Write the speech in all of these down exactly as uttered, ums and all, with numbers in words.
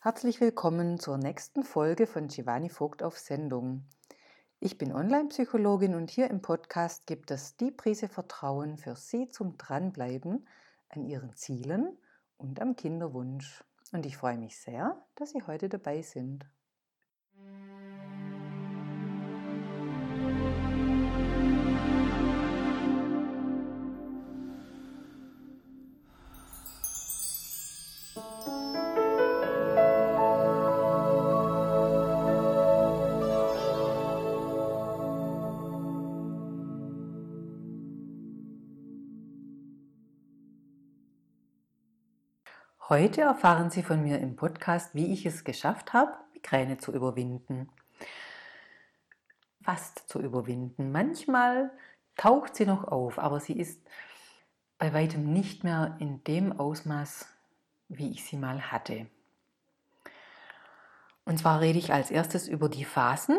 Herzlich willkommen zur nächsten Folge von Giovanni Vogt auf Sendung. Ich bin Online-Psychologin und hier im Podcast gibt es die Prise Vertrauen für Sie zum Dranbleiben an Ihren Zielen und am Kinderwunsch. Und ich freue mich sehr, dass Sie heute dabei sind. Heute erfahren Sie von mir im Podcast, wie ich es geschafft habe, Migräne zu überwinden. Fast zu überwinden. Manchmal taucht sie noch auf, aber sie ist bei weitem nicht mehr in dem Ausmaß, wie ich sie mal hatte. Und zwar rede ich als erstes über die Phasen.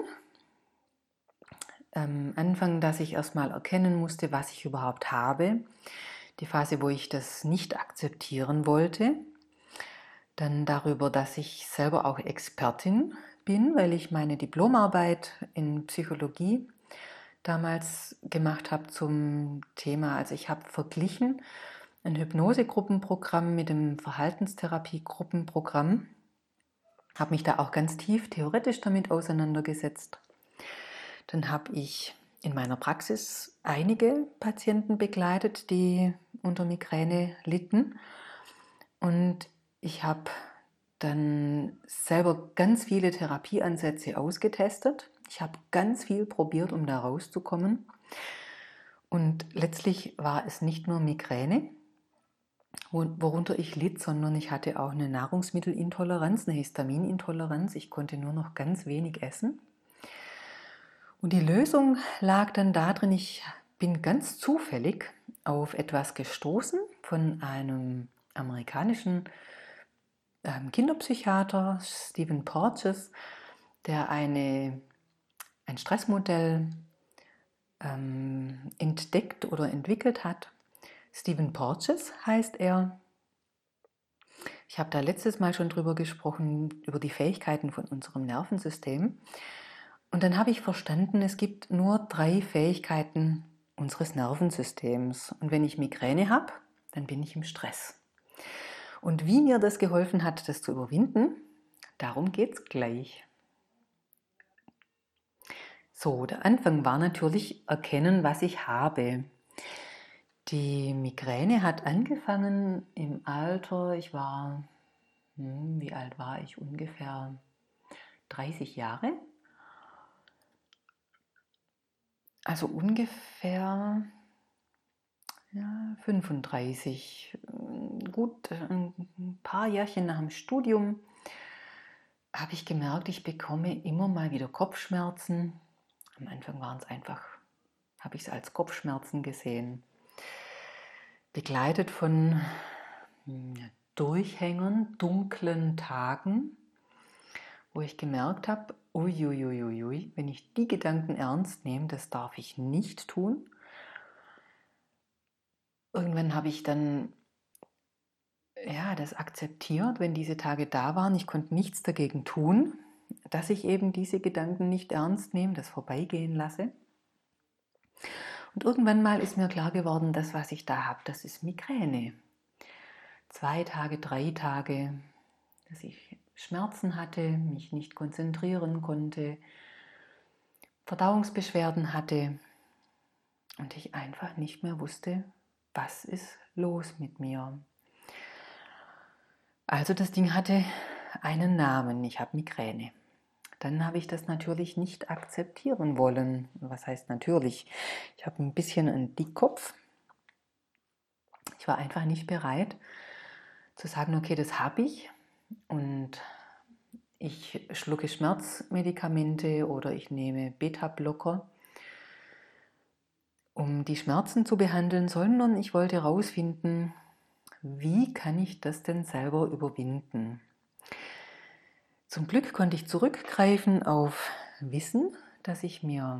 Am Anfang, dass ich erstmal erkennen musste, was ich überhaupt habe. Die Phase, wo ich das nicht akzeptieren wollte. Dann darüber, dass ich selber auch Expertin bin, weil ich meine Diplomarbeit in Psychologie damals gemacht habe zum Thema, also ich habe verglichen ein Hypnosegruppenprogramm mit dem Verhaltenstherapie-Gruppenprogramm, habe mich da auch ganz tief theoretisch damit auseinandergesetzt. Dann habe ich in meiner Praxis einige Patienten begleitet, die unter Migräne litten, und ich habe dann selber ganz viele Therapieansätze ausgetestet. Ich habe ganz viel probiert, um da rauszukommen. Und letztlich war es nicht nur Migräne, worunter ich litt, sondern ich hatte auch eine Nahrungsmittelintoleranz, eine Histaminintoleranz. Ich konnte nur noch ganz wenig essen. Und die Lösung lag dann darin, ich bin ganz zufällig auf etwas gestoßen von einem amerikanischen Kinderpsychiater, Stephen Porges, der eine, ein Stressmodell ähm, entdeckt oder entwickelt hat. Stephen Porges heißt er. Ich habe da letztes Mal schon drüber gesprochen, über die Fähigkeiten von unserem Nervensystem. Und dann habe ich verstanden, es gibt nur drei Fähigkeiten unseres Nervensystems. Und wenn ich Migräne habe, dann bin ich im Stress. Und wie mir das geholfen hat, das zu überwinden, darum geht es gleich. So, der Anfang war natürlich erkennen, was ich habe. Die Migräne hat angefangen im Alter, ich war, hm, wie alt war ich? Ungefähr dreißig Jahre. Also ungefähr ja, fünfunddreißig. Gut, ein paar Jährchen nach dem Studium habe ich gemerkt, ich bekomme immer mal wieder Kopfschmerzen. Am Anfang waren es einfach, habe ich es als Kopfschmerzen gesehen. Begleitet von Durchhängern, dunklen Tagen, wo ich gemerkt habe, uiuiuiui, wenn ich die Gedanken ernst nehme, das darf ich nicht tun. Irgendwann habe ich dann ja, das akzeptiert, wenn diese Tage da waren. Ich konnte nichts dagegen tun, dass ich eben diese Gedanken nicht ernst nehme, das vorbeigehen lasse. Und irgendwann mal ist mir klar geworden, das, was ich da habe, das ist Migräne. Zwei Tage, drei Tage, dass ich Schmerzen hatte, mich nicht konzentrieren konnte, Verdauungsbeschwerden hatte und ich einfach nicht mehr wusste, was ist los mit mir. Also das Ding hatte einen Namen, ich habe Migräne. Dann habe ich das natürlich nicht akzeptieren wollen. Was heißt natürlich? Ich habe ein bisschen einen Dickkopf. Ich war einfach nicht bereit zu sagen, okay, das habe ich und ich schlucke Schmerzmedikamente oder ich nehme Beta-Blocker, um die Schmerzen zu behandeln, sondern ich wollte herausfinden, wie kann ich das denn selber überwinden? Zum Glück konnte ich zurückgreifen auf Wissen, das ich mir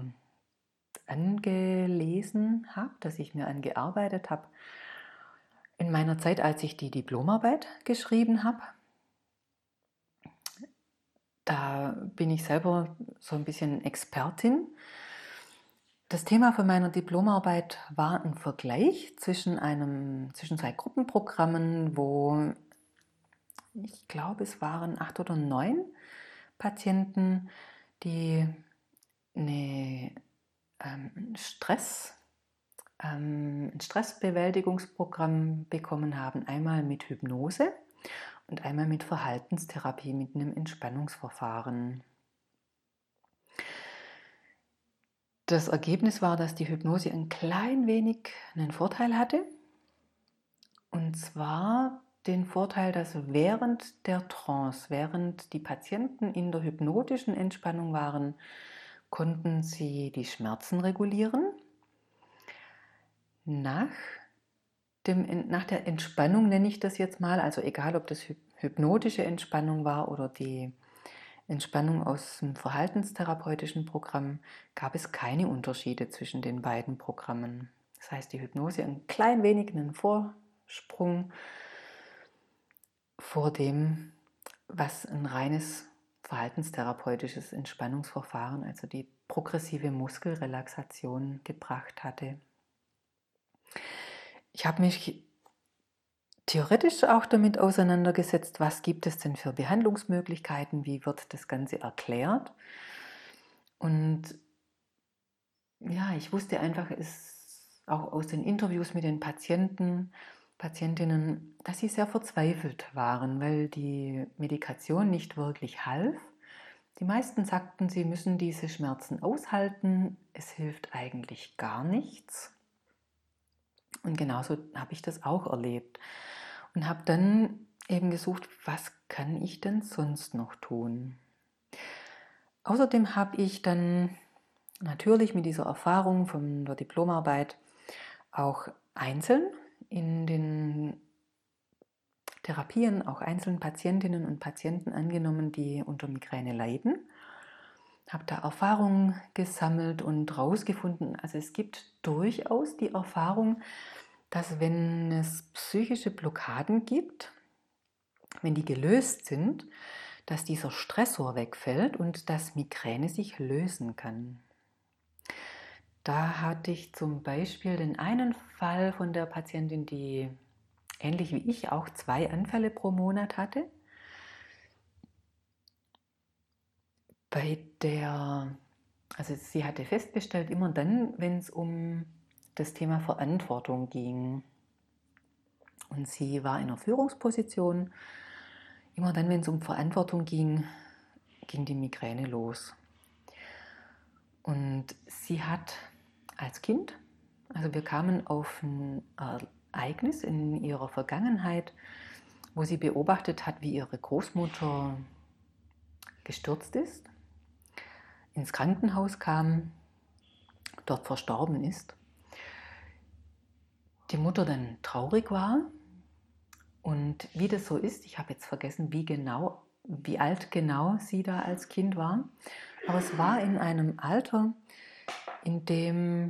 angelesen habe, das ich mir angearbeitet habe in meiner Zeit, als ich die Diplomarbeit geschrieben habe. da bin ich selber so ein bisschen Expertin. Das Thema von meiner Diplomarbeit war ein Vergleich zwischen, einem, zwischen zwei Gruppenprogrammen, wo ich glaube, es waren acht oder neun Patienten, die eine, ähm, Stress, ähm, ein Stressbewältigungsprogramm bekommen haben, einmal mit Hypnose und einmal mit Verhaltenstherapie, mit einem Entspannungsverfahren. Das Ergebnis war, dass die Hypnose ein klein wenig einen Vorteil hatte. Und zwar den Vorteil, dass während der Trance, während die Patienten in der hypnotischen Entspannung waren, konnten sie die Schmerzen regulieren. Nach, dem, nach der Entspannung nenne ich das jetzt mal, also egal ob das hypnotische Entspannung war oder die Entspannung aus dem verhaltenstherapeutischen Programm, gab es keine Unterschiede zwischen den beiden Programmen. Das heißt, die Hypnose ein klein wenig einen Vorsprung vor dem, was ein reines verhaltenstherapeutisches Entspannungsverfahren, also die progressive Muskelrelaxation, gebracht hatte. Ich habe mich theoretisch auch damit auseinandergesetzt, was gibt es denn für Behandlungsmöglichkeiten, wie wird das Ganze erklärt. Und ja, ich wusste einfach, es auch aus den Interviews mit den Patienten, Patientinnen, dass sie sehr verzweifelt waren, weil die Medikation nicht wirklich half. Die meisten sagten, sie müssen diese Schmerzen aushalten, es hilft eigentlich gar nichts. Und genauso habe ich das auch erlebt und habe dann eben gesucht, was kann ich denn sonst noch tun? Außerdem habe ich dann natürlich mit dieser Erfahrung von der Diplomarbeit auch einzeln in den Therapien, auch einzeln Patientinnen und Patienten angenommen, die unter Migräne leiden. Habe da Erfahrungen gesammelt und herausgefunden, also es gibt durchaus die Erfahrung, dass wenn es psychische Blockaden gibt, wenn die gelöst sind, dass dieser Stressor wegfällt und dass Migräne sich lösen kann. Da hatte ich zum Beispiel den einen Fall von der Patientin, die ähnlich wie ich auch zwei Anfälle pro Monat hatte. Bei der, also sie hatte festgestellt, immer dann, wenn es um das Thema Verantwortung ging. Und sie war in einer Führungsposition. Immer dann, wenn es um Verantwortung ging, ging die Migräne los. Und sie hat als Kind, also wir kamen auf ein Ereignis in ihrer Vergangenheit, wo sie beobachtet hat, wie ihre Großmutter gestürzt ist, ins Krankenhaus kam, dort verstorben ist. Die Mutter dann traurig war und wie das so ist, ich habe jetzt vergessen, wie genau, wie alt genau sie da als Kind war, aber es war in einem Alter, in dem,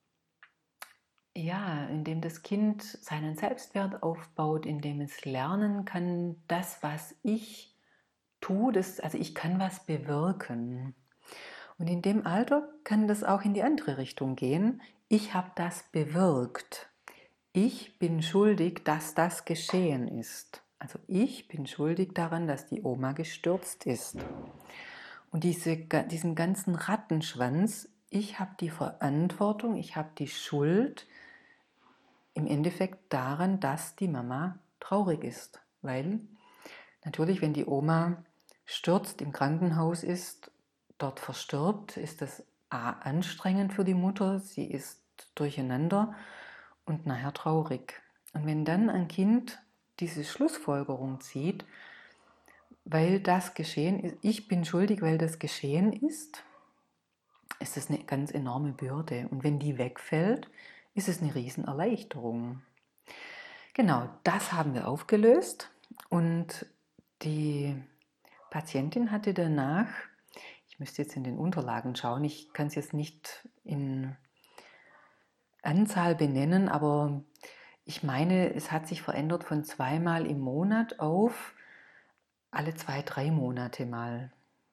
ja, in dem das Kind seinen Selbstwert aufbaut, in dem es lernen kann, das, was ich tue, das, also ich kann was bewirken. Und in dem Alter kann das auch in die andere Richtung gehen. Ich habe das bewirkt. Ich bin schuldig, dass das geschehen ist. Also ich bin schuldig daran, dass die Oma gestürzt ist. Und diese, diesen ganzen Rattenschwanz, ich habe die Verantwortung, ich habe die Schuld im Endeffekt daran, dass die Mama traurig ist. Weil natürlich, wenn die Oma stürzt, im Krankenhaus ist, dort verstirbt, ist das A, anstrengend für die Mutter, sie ist durcheinander und nachher traurig. Und wenn dann ein Kind diese Schlussfolgerung zieht, weil das geschehen ist, ich bin schuldig, weil das geschehen ist, ist das eine ganz enorme Bürde. Und wenn die wegfällt, ist es eine Riesenerleichterung. Genau, das haben wir aufgelöst und die Patientin hatte danach, ich müsste jetzt in den Unterlagen schauen, ich kann es jetzt nicht in Anzahl benennen, aber ich meine, es hat sich verändert von zweimal im Monat auf alle zwei, drei Monate mal.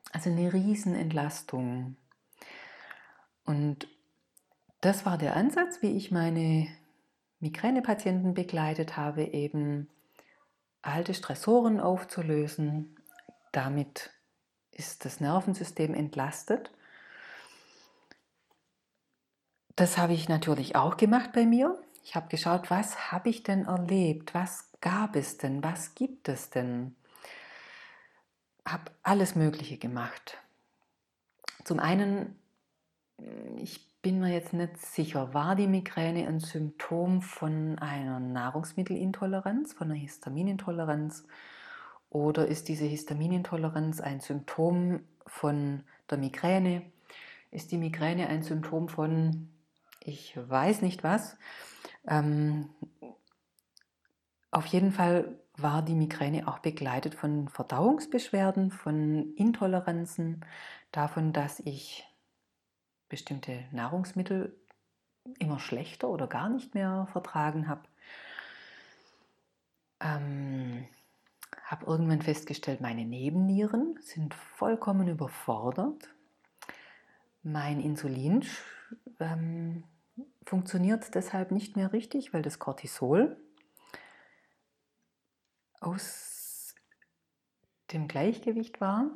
Also eine Riesenentlastung. Und das war der Ansatz, wie ich meine Migränepatienten begleitet habe, eben alte Stressoren aufzulösen. Damit ist das Nervensystem entlastet. Das habe ich natürlich auch gemacht bei mir. Ich habe geschaut, was habe ich denn erlebt? Was gab es denn? Was gibt es denn? Habe alles Mögliche gemacht. Zum einen, ich bin mir jetzt nicht sicher, war die Migräne ein Symptom von einer Nahrungsmittelintoleranz, von einer Histaminintoleranz, oder ist diese Histaminintoleranz ein Symptom von der Migräne? Ist die Migräne ein Symptom von, ich weiß nicht was? Ähm, auf jeden Fall war die Migräne auch begleitet von Verdauungsbeschwerden, von Intoleranzen, davon, dass ich bestimmte Nahrungsmittel immer schlechter oder gar nicht mehr vertragen habe. Ähm, habe irgendwann festgestellt, meine Nebennieren sind vollkommen überfordert. Mein Insulin ähm, funktioniert deshalb nicht mehr richtig, weil das Cortisol aus dem Gleichgewicht war.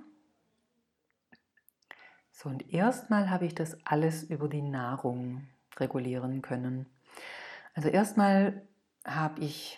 So, und erstmal habe ich das alles über die Nahrung regulieren können. Also erstmal habe ich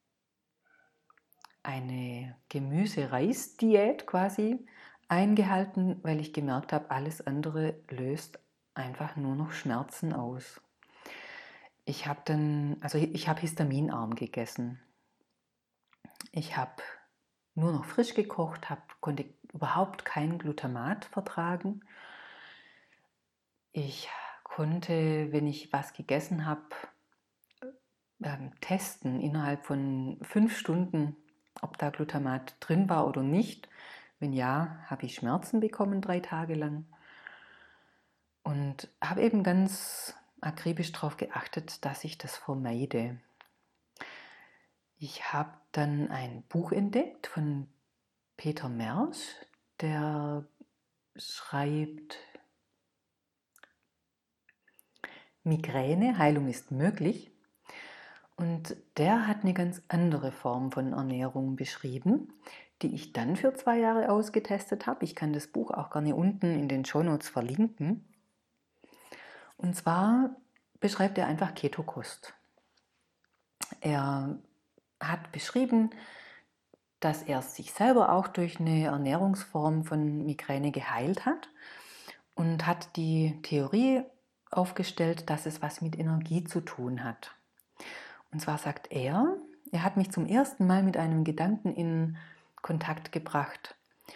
eine Gemüse-Reis-Diät quasi eingehalten, weil ich gemerkt habe, alles andere löst einfach nur noch Schmerzen aus. Ich habe dann, also ich habe histaminarm gegessen. Ich habe nur noch frisch gekocht, hab, konnte überhaupt kein Glutamat vertragen. Ich konnte, wenn ich was gegessen habe, ähm, testen innerhalb von fünf Stunden, ob da Glutamat drin war oder nicht. Wenn ja, habe ich Schmerzen bekommen drei Tage lang. Und habe eben ganz akribisch darauf geachtet, dass ich das vermeide. Ich habe dann ein Buch entdeckt von Peter Mersch, der schreibt Migräne, Heilung ist möglich. Und der hat eine ganz andere Form von Ernährung beschrieben, die ich dann für zwei Jahre ausgetestet habe. Ich kann das Buch auch gerne unten in den Shownotes verlinken. Und zwar beschreibt er einfach Ketokost. Er hat beschrieben, dass er sich selber auch durch eine Ernährungsform von Migräne geheilt hat und hat die Theorie aufgestellt, dass es was mit Energie zu tun hat. Und zwar sagt er, er hat mich zum ersten Mal mit einem Gedanken in Kontakt gebracht.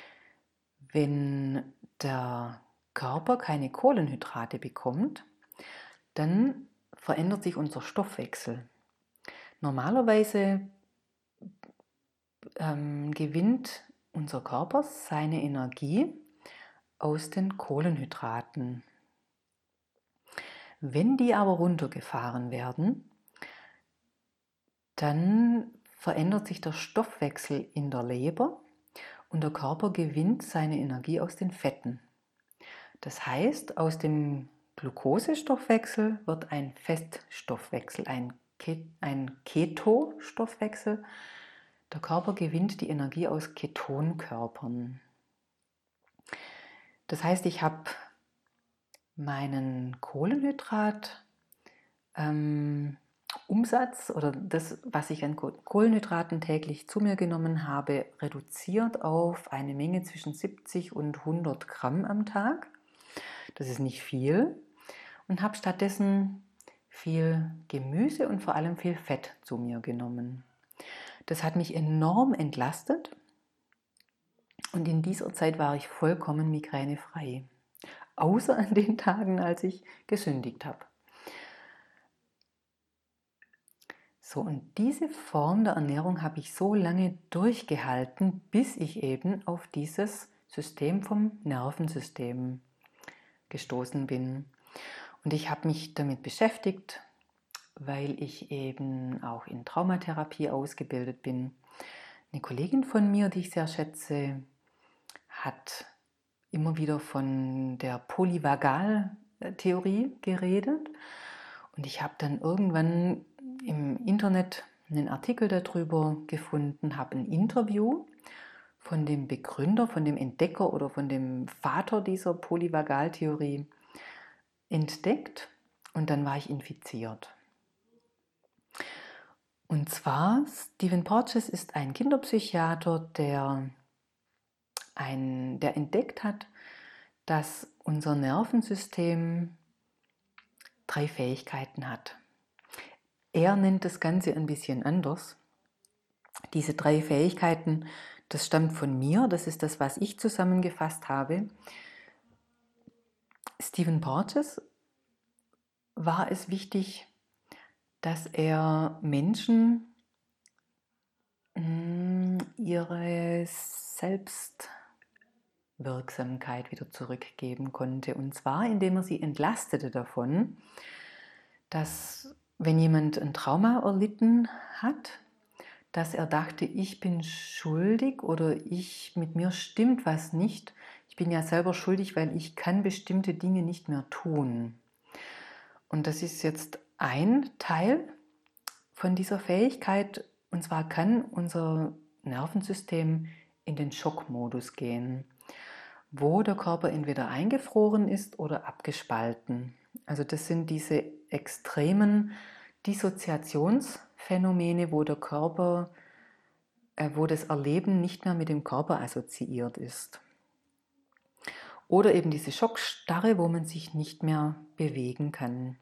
Wenn der Körper keine Kohlenhydrate bekommt, dann verändert sich unser Stoffwechsel. Normalerweise ähm, gewinnt unser Körper seine Energie aus den Kohlenhydraten. Wenn die aber runtergefahren werden, dann verändert sich der Stoffwechsel in der Leber und der Körper gewinnt seine Energie aus den Fetten. Das heißt, aus dem Glukosestoffwechsel wird ein Feststoffwechsel, ein, Ke- ein Ketostoffwechsel. Der Körper gewinnt die Energie aus Ketonkörpern. Das heißt, ich habe meinen Kohlenhydrat ähm, Umsatz oder das, was ich an Kohlenhydraten täglich zu mir genommen habe, reduziert auf eine Menge zwischen siebzig und hundert Gramm am Tag. Das ist nicht viel. Und habe stattdessen viel Gemüse und vor allem viel Fett zu mir genommen. Das hat mich enorm entlastet und in dieser Zeit war ich vollkommen migränefrei. Außer an den Tagen, als ich gesündigt habe. So, und diese Form der Ernährung habe ich so lange durchgehalten, bis ich eben auf dieses System vom Nervensystem gestoßen bin. Und ich habe mich damit beschäftigt, weil ich eben auch in Traumatherapie ausgebildet bin. Eine Kollegin von mir, die ich sehr schätze, hat immer wieder von der Polyvagaltheorie geredet. Und ich habe dann irgendwann im Internet einen Artikel darüber gefunden, habe ein Interview von dem Begründer, von dem Entdecker oder von dem Vater dieser Polyvagaltheorie entdeckt und dann war ich infiziert. Und zwar, Stephen Porges ist ein Kinderpsychiater, der, ein, der entdeckt hat, dass unser Nervensystem drei Fähigkeiten hat. Er nennt das Ganze ein bisschen anders. Diese drei Fähigkeiten, das stammt von mir, das ist das, was ich zusammengefasst habe. Stephen Porges war es wichtig, dass er Menschen ihre Selbstwirksamkeit wieder zurückgeben konnte. Und zwar, indem er sie entlastete davon, dass wenn jemand ein Trauma erlitten hat, dass er dachte, ich bin schuldig oder ich, mit mir stimmt was nicht. Ich bin ja selber schuldig, weil ich kann bestimmte Dinge nicht mehr tun. Und das ist jetzt ein Teil von dieser Fähigkeit, und zwar kann unser Nervensystem in den Schockmodus gehen, wo der Körper entweder eingefroren ist oder abgespalten. Also das sind diese extremen Dissoziationsphänomene, wo der Körper, äh, wo das Erleben nicht mehr mit dem Körper assoziiert ist. Oder eben diese Schockstarre, wo man sich nicht mehr bewegen kann.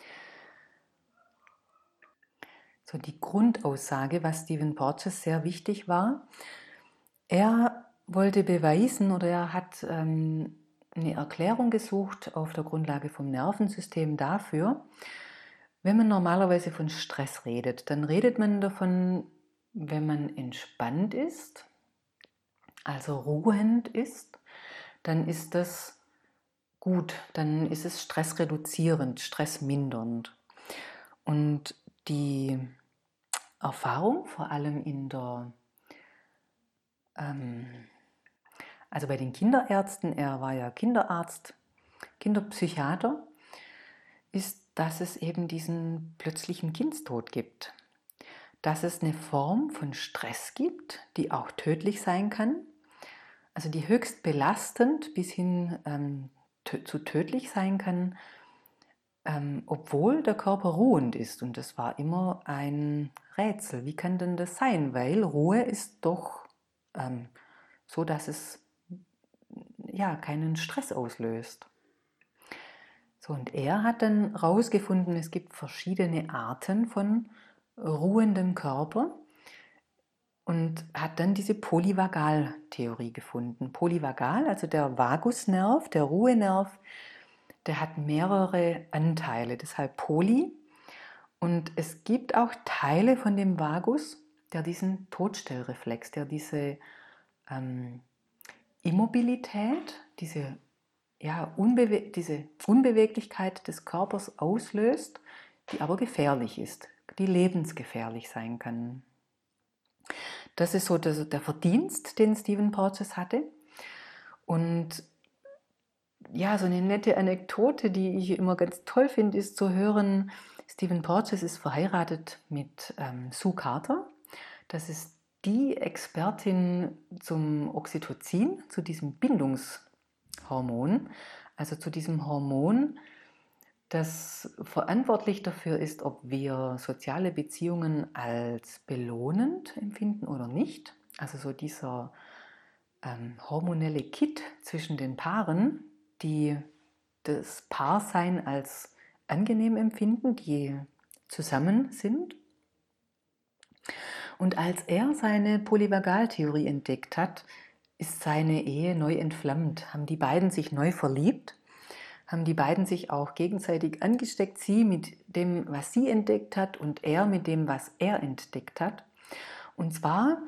So die Grundaussage, was Stephen Porges sehr wichtig war, er wollte beweisen oder er hat ähm, eine Erklärung gesucht auf der Grundlage vom Nervensystem dafür, wenn man normalerweise von Stress redet, dann redet man davon, wenn man entspannt ist, also ruhend ist, dann ist das gut, dann ist es stressreduzierend, stressmindernd. Und die Erfahrung, vor allem in der, ähm, also bei den Kinderärzten, er war ja Kinderarzt, Kinderpsychiater, ist, dass es eben diesen plötzlichen Kindstod gibt. Dass es eine Form von Stress gibt, die auch tödlich sein kann, also die höchst belastend bis hin ähm, zu tödlich sein kann, ähm, obwohl der Körper ruhend ist. Und das war immer ein Rätsel. Wie kann denn das sein? Weil Ruhe ist doch ähm, so, dass es ja keinen Stress auslöst. So, und er hat dann herausgefunden, es gibt verschiedene Arten von ruhendem Körper und hat dann diese Polyvagaltheorie gefunden. Polyvagal, also der Vagusnerv, der Ruhenerv, der hat mehrere Anteile, deshalb Poly. Und es gibt auch Teile von dem Vagus, der diesen Todstellreflex, der diese ähm, Immobilität, diese, ja, Unbewe diese Unbeweglichkeit des Körpers auslöst, die aber gefährlich ist, die lebensgefährlich sein kann. Das ist so der, der Verdienst, den Stephen Porges hatte. Und ja, so eine nette Anekdote, die ich immer ganz toll finde, ist zu hören, Stephen Porges ist verheiratet mit ähm, Sue Carter. Das ist die Expertin zum Oxytocin, zu diesem Bindungshormon, also zu diesem Hormon, das verantwortlich dafür ist, ob wir soziale Beziehungen als belohnend empfinden oder nicht. Also so dieser ähm, hormonelle Kit zwischen den Paaren, die das Paarsein als angenehm empfinden, die zusammen sind. Und als er seine Polyvagaltheorie entdeckt hat, ist seine Ehe neu entflammt, haben die beiden sich neu verliebt, haben die beiden sich auch gegenseitig angesteckt, sie mit dem, was sie entdeckt hat und er mit dem, was er entdeckt hat. Und zwar,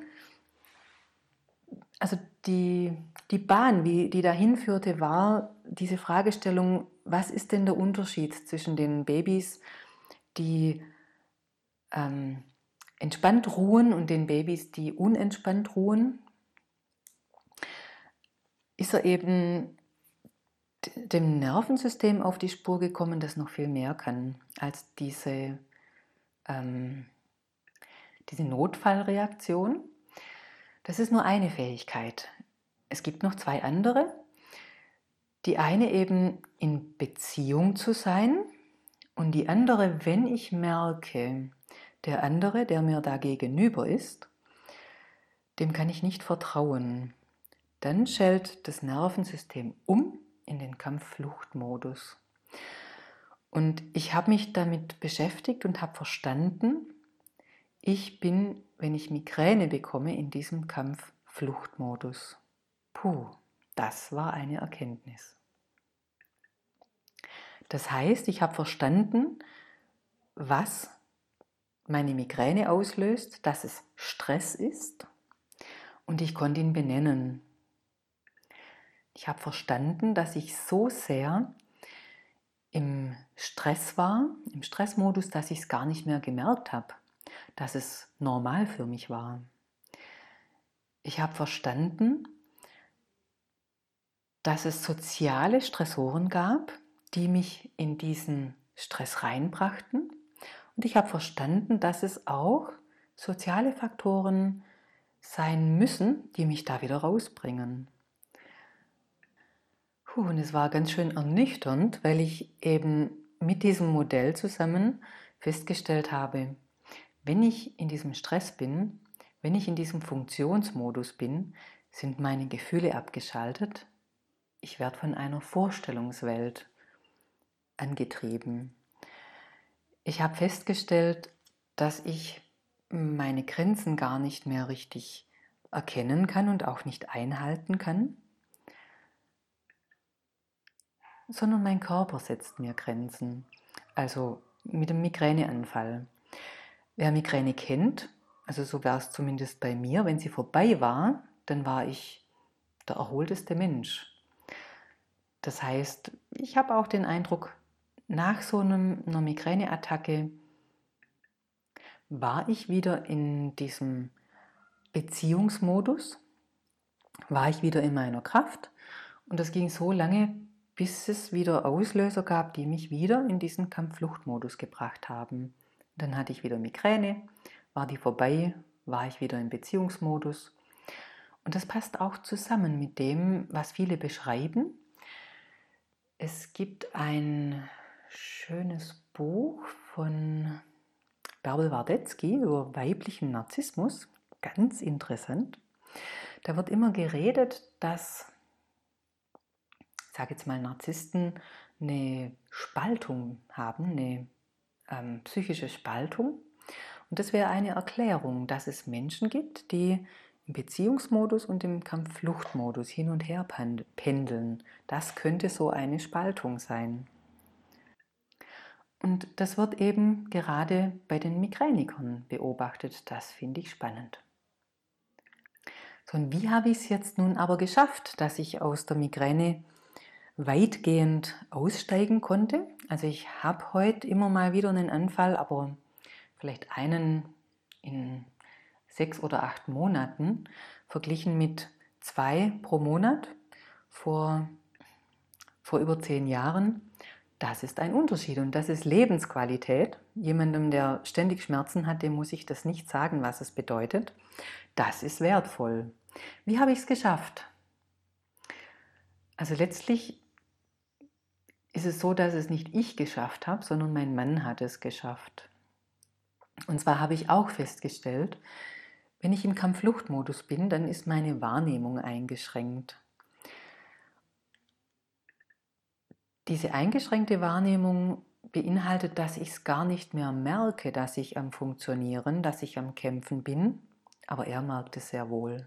also die, die Bahn, wie die dahin führte, war diese Fragestellung, was ist denn der Unterschied zwischen den Babys, die ähm, entspannt ruhen und den Babys, die unentspannt ruhen? er eben dem Nervensystem auf die Spur gekommen, das noch viel mehr kann als diese, ähm, diese Notfallreaktion. Das ist nur eine Fähigkeit. Es gibt noch zwei andere. Die eine eben in Beziehung zu sein und die andere, wenn ich merke, der andere, der mir da gegenüber ist, dem kann ich nicht vertrauen. Dann schaltet das Nervensystem um in den Kampf-Flucht-Modus. Und ich habe mich damit beschäftigt und habe verstanden, ich bin, wenn ich Migräne bekomme, in diesem Kampf-Flucht-Modus. Puh, das war eine Erkenntnis. Das heißt, ich habe verstanden, was meine Migräne auslöst, dass es Stress ist und ich konnte ihn benennen. Ich habe verstanden, dass ich so sehr im Stress war, im Stressmodus, dass ich es gar nicht mehr gemerkt habe, dass es normal für mich war. Ich habe verstanden, dass es soziale Stressoren gab, die mich in diesen Stress reinbrachten. Und ich habe verstanden, dass es auch soziale Faktoren sein müssen, die mich da wieder rausbringen. Puh, und es war ganz schön ernüchternd, weil ich eben mit diesem Modell zusammen festgestellt habe, wenn ich in diesem Stress bin, wenn ich in diesem Funktionsmodus bin, sind meine Gefühle abgeschaltet. Ich werde von einer Vorstellungswelt angetrieben. Ich habe festgestellt, dass ich meine Grenzen gar nicht mehr richtig erkennen kann und auch nicht einhalten kann, sondern mein Körper setzt mir Grenzen. Also mit dem Migräneanfall. Wer Migräne kennt, also so war es zumindest bei mir, wenn sie vorbei war, dann war ich der erholteste Mensch. Das heißt, ich habe auch den Eindruck, nach so einem, einer Migräneattacke war ich wieder in diesem Beziehungsmodus, war ich wieder in meiner Kraft und das ging so lange, bis es wieder Auslöser gab, die mich wieder in diesen Kampf-Flucht-Modus gebracht haben. Dann hatte ich wieder Migräne, war die vorbei, war ich wieder im Beziehungsmodus. Und das passt auch zusammen mit dem, was viele beschreiben. Es gibt ein schönes Buch von Bärbel Wardetzky über weiblichen Narzissmus, ganz interessant. Da wird immer geredet, dass, ich sage jetzt mal, Narzissten eine Spaltung haben, eine ähm, psychische Spaltung. Und das wäre eine Erklärung, dass es Menschen gibt, die im Beziehungsmodus und im Kampf-Flucht-Modus hin und her pendeln. Das könnte so eine Spaltung sein. Und das wird eben gerade bei den Migränikern beobachtet. Das finde ich spannend. So, und wie habe ich es jetzt nun aber geschafft, dass ich aus der Migräne weitgehend aussteigen konnte? Also ich habe heute immer mal wieder einen Anfall, aber vielleicht einen in sechs oder acht Monaten, verglichen mit zwei pro Monat vor, vor über zehn Jahren. Das ist ein Unterschied und das ist Lebensqualität. Jemandem, der ständig Schmerzen hat, dem muss ich das nicht sagen, was es bedeutet. Das ist wertvoll. Wie habe ich es geschafft? Also letztlich ist es so, dass es nicht ich geschafft habe, sondern mein Mann hat es geschafft. Und zwar habe ich auch festgestellt, wenn ich im Kampf-Flucht-Modus bin, dann ist meine Wahrnehmung eingeschränkt. Diese eingeschränkte Wahrnehmung beinhaltet, dass ich es gar nicht mehr merke, dass ich am Funktionieren, dass ich am Kämpfen bin, aber er merkt es sehr wohl.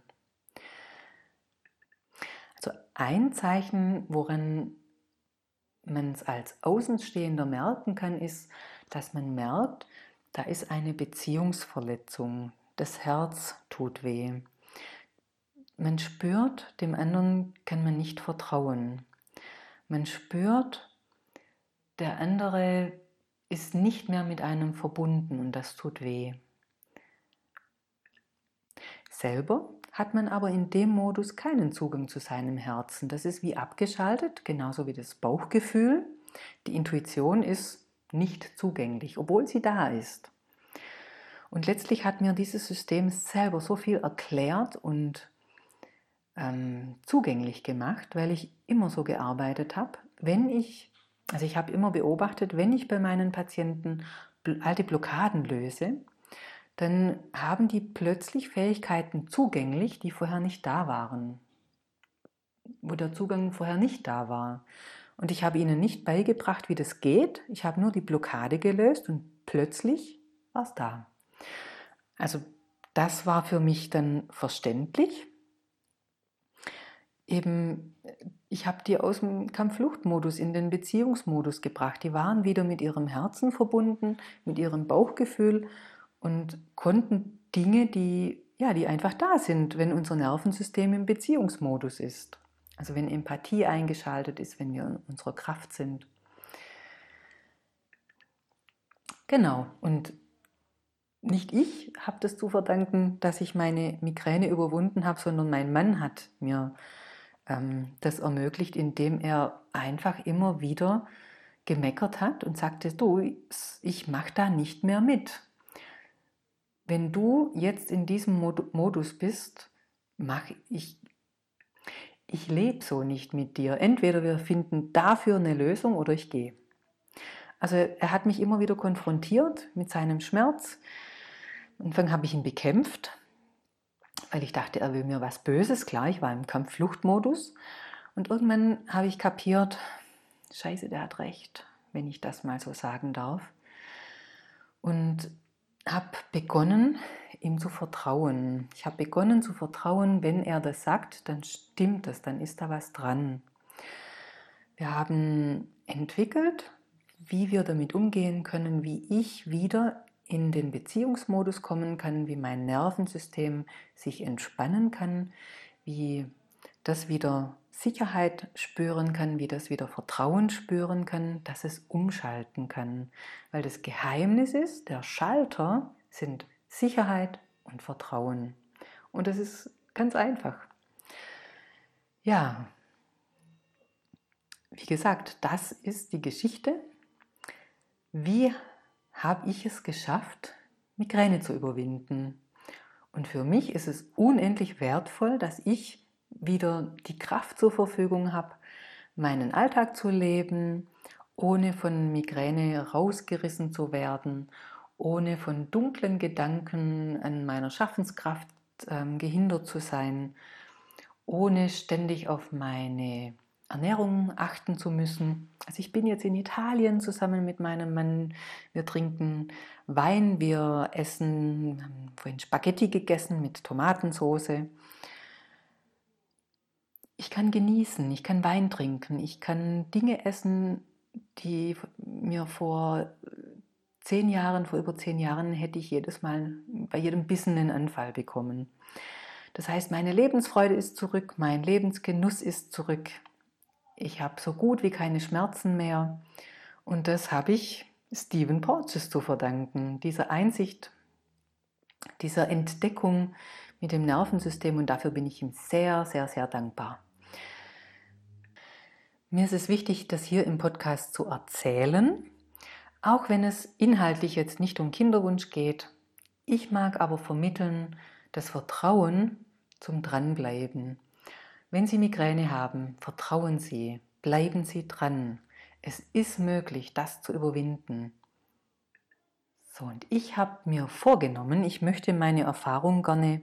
Also ein Zeichen, woran man es als Außenstehender merken kann, ist, dass man merkt, da ist eine Beziehungsverletzung. Das Herz tut weh. Man spürt, dem anderen kann man nicht vertrauen. Man spürt, der andere ist nicht mehr mit einem verbunden und das tut weh. Selber hat man aber in dem Modus keinen Zugang zu seinem Herzen. Das ist wie abgeschaltet, genauso wie das Bauchgefühl. Die Intuition ist nicht zugänglich, obwohl sie da ist. Und letztlich hat mir dieses System selber so viel erklärt und ähm, zugänglich gemacht, weil ich immer so gearbeitet habe. Wenn ich, also ich habe immer beobachtet, wenn ich bei meinen Patienten alte Blockaden löse, dann haben die plötzlich Fähigkeiten zugänglich, die vorher nicht da waren, wo der Zugang vorher nicht da war. Und ich habe ihnen nicht beigebracht, wie das geht. Ich habe nur die Blockade gelöst und plötzlich war es da. Also das war für mich dann verständlich. Eben, ich habe die aus dem Kampffluchtmodus in den Beziehungsmodus gebracht. Die waren wieder mit ihrem Herzen verbunden, mit ihrem Bauchgefühl und konnten Dinge, die, ja, die einfach da sind, wenn unser Nervensystem im Beziehungsmodus ist. Also wenn Empathie eingeschaltet ist, wenn wir in unserer Kraft sind. Genau, und nicht ich habe das zu verdanken, dass ich meine Migräne überwunden habe, sondern mein Mann hat mir ähm, das ermöglicht, indem er einfach immer wieder gemeckert hat und sagte, du, ich mache da nicht mehr mit. Wenn du jetzt in diesem Modus bist, mach ich, ich lebe so nicht mit dir. Entweder wir finden dafür eine Lösung oder ich gehe. Also er hat mich immer wieder konfrontiert mit seinem Schmerz. Am Anfang habe ich ihn bekämpft, weil ich dachte, er will mir was Böses. Klar, ich war im Kampf-Flucht-Modus. Und irgendwann habe ich kapiert, Scheiße, der hat recht, wenn ich das mal so sagen darf. Und habe begonnen, ihm zu vertrauen. Ich habe begonnen zu vertrauen, wenn er das sagt, dann stimmt das, dann ist da was dran. Wir haben entwickelt, wie wir damit umgehen können, wie ich wieder in den Beziehungsmodus kommen kann, wie mein Nervensystem sich entspannen kann, wie das wieder Sicherheit spüren kann, wie das wieder Vertrauen spüren kann, dass es umschalten kann. Weil das Geheimnis ist, der Schalter sind Sicherheit und Vertrauen. Und das ist ganz einfach. Ja, wie gesagt, das ist die Geschichte. Wie habe ich es geschafft, Migräne zu überwinden? Und für mich ist es unendlich wertvoll, dass ich wieder die Kraft zur Verfügung habe, meinen Alltag zu leben, ohne von Migräne rausgerissen zu werden, ohne von dunklen Gedanken an meiner Schaffenskraft ähm, gehindert zu sein, ohne ständig auf meine Ernährung achten zu müssen. Also ich bin jetzt in Italien zusammen mit meinem Mann. Wir trinken Wein, wir essen, haben vorhin Spaghetti gegessen mit Tomatensauce. Ich kann genießen, ich kann Wein trinken, ich kann Dinge essen, die mir vor zehn Jahren, vor über zehn Jahren hätte ich jedes Mal bei jedem Bissen einen Anfall bekommen. Das heißt, meine Lebensfreude ist zurück, mein Lebensgenuss ist zurück. Ich habe so gut wie keine Schmerzen mehr und das habe ich Stephen Porges zu verdanken, dieser Einsicht, dieser Entdeckung mit dem Nervensystem und dafür bin ich ihm sehr, sehr, sehr dankbar. Mir ist es wichtig, das hier im Podcast zu erzählen, auch wenn es inhaltlich jetzt nicht um Kinderwunsch geht. Ich mag aber vermitteln das Vertrauen zum Dranbleiben. Wenn Sie Migräne haben, vertrauen Sie, bleiben Sie dran. Es ist möglich, das zu überwinden. So, und ich habe mir vorgenommen, ich möchte meine Erfahrung gerne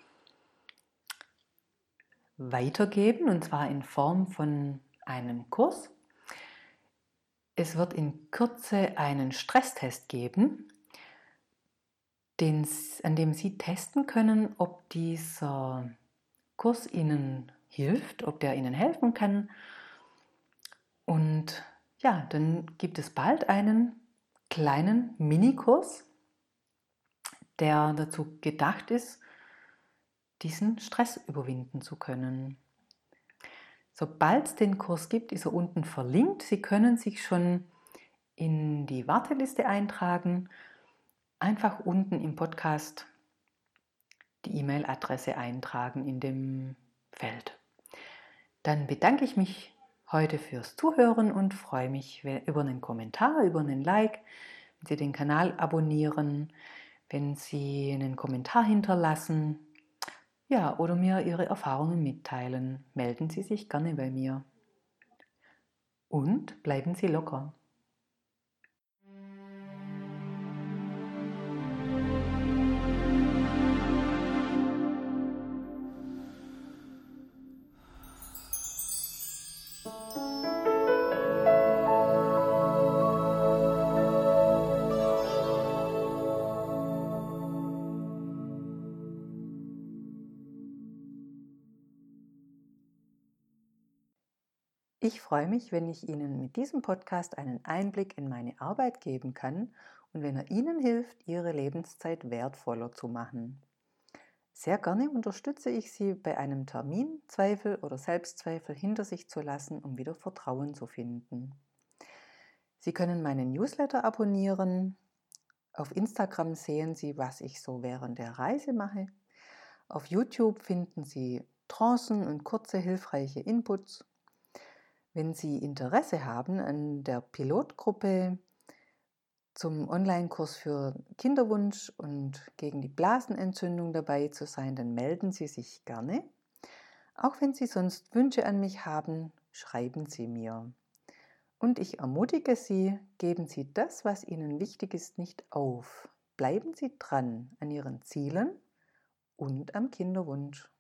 weitergeben, und zwar in Form von einem Kurs. Es wird in Kürze einen Stresstest geben, den, an dem Sie testen können, ob dieser Kurs Ihnen hilft, ob der Ihnen helfen kann. Und ja, dann gibt es bald einen kleinen Minikurs, der dazu gedacht ist, diesen Stress überwinden zu können. Sobald es den Kurs gibt, ist er unten verlinkt. Sie können sich schon in die Warteliste eintragen. Einfach unten im Podcast die E-Mail-Adresse eintragen in dem Feld. Dann bedanke ich mich heute fürs Zuhören und freue mich über einen Kommentar, über einen Like, wenn Sie den Kanal abonnieren, wenn Sie einen Kommentar hinterlassen, ja, oder mir Ihre Erfahrungen mitteilen. Melden Sie sich gerne bei mir. Und bleiben Sie locker. Ich freue mich, wenn ich Ihnen mit diesem Podcast einen Einblick in meine Arbeit geben kann und wenn er Ihnen hilft, Ihre Lebenszeit wertvoller zu machen. Sehr gerne unterstütze ich Sie bei einem Termin, Zweifel oder Selbstzweifel hinter sich zu lassen, um wieder Vertrauen zu finden. Sie können meinen Newsletter abonnieren. Auf Instagram sehen Sie, was ich so während der Reise mache. Auf YouTube finden Sie Trancen und kurze hilfreiche Inputs. Wenn Sie Interesse haben an der Pilotgruppe zum Online-Kurs für Kinderwunsch und gegen die Blasenentzündung dabei zu sein, dann melden Sie sich gerne. Auch wenn Sie sonst Wünsche an mich haben, schreiben Sie mir. Und ich ermutige Sie, geben Sie das, was Ihnen wichtig ist, nicht auf. Bleiben Sie dran an Ihren Zielen und am Kinderwunsch.